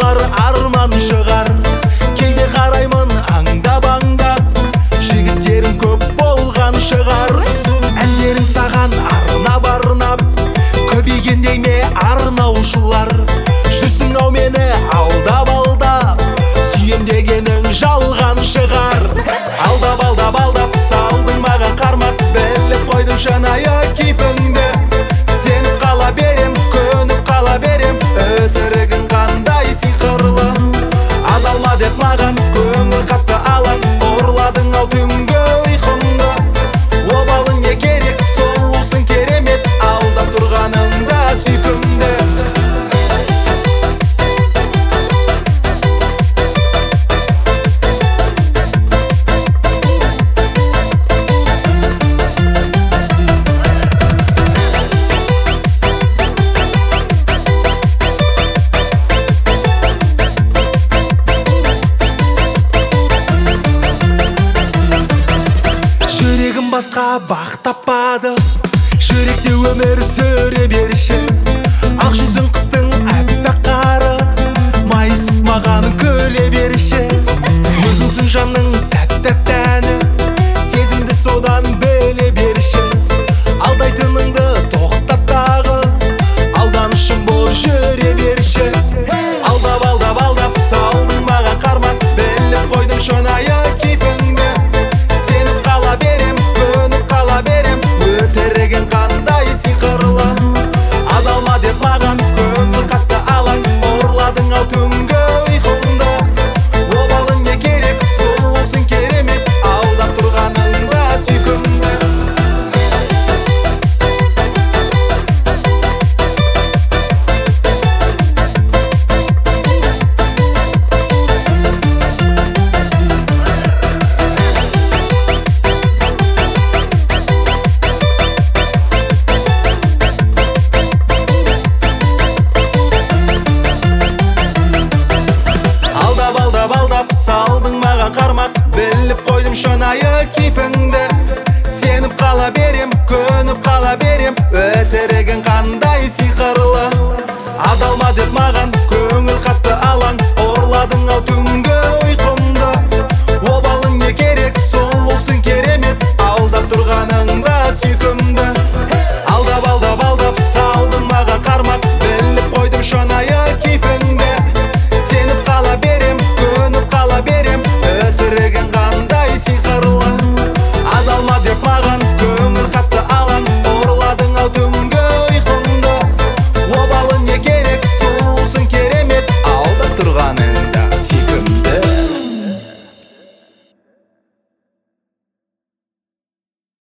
болар арман шығар. Кейде қараймын аңдап жігіттерің көп болған шығар. Әндерің саған арнап көбейгендей ме арнаушылар. Жүрсің ау мені алдап сүйем дегенің жалған шығар. Алдап салдың маған қармақ, біліп қойдым шынайы кейпіңді. Сеніп қала берем, көніп қала берем, өтірігің қандай сиқырлы. Адалма деп маған көңіл қатты алаң, ұрладың ау түнгі ұйқымды. Обалың не керек, сұлусың керемет, алдап тұрғаныңда сүйкімді. Жүрегім басқа бақ таппады, жүректе өмір сүре берші. Ақ жүзің қыстың әппақ қары, майысып маған күле берші. Өзіңсің жанның тәп-тәні, сезімді содан біле берші. Алдайтыныңды тоқтат дағы, алданышым болып жүре берші. Алдап салдың маған қармақ, біліп қойдым шынайы кейпіңді. Сеніп қала берем, көніп қала берем, өтірігің қандай сиқырлы. Адалма деп маған көңіл қатты алаң, ұрладың ау түнгі ұйқымды. Обалың не керек, сұлусың керемет, алдап тұрғаныңда сүйкімді. Алдап салдың маған қармақ, біліп қойдым шынайы кейпіңді. Сеніп қала берем, көніп қала берем, өтірігің қандай сиқырлы. Адалма деп маған